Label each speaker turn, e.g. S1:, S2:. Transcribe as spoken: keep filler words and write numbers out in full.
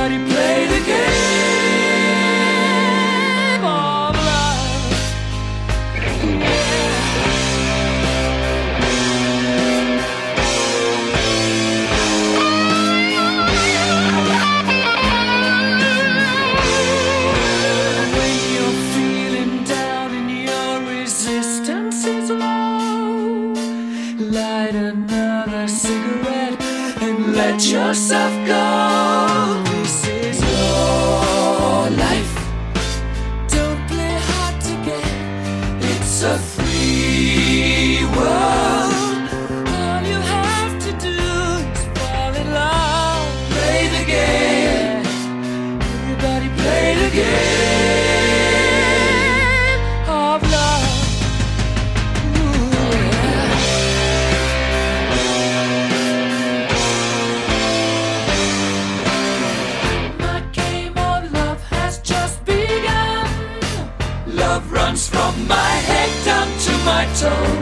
S1: Everybody play the game of love. When you're feeling down and your resistance is low, light another cigarette and let yourself go. This is your life. Don't play hard to get. It's a free world. All you have to do is fall in love. Play the game. Everybody play the game of love. Ooh, yeah. My game of love has just begun. Love runs from my head down to my toes.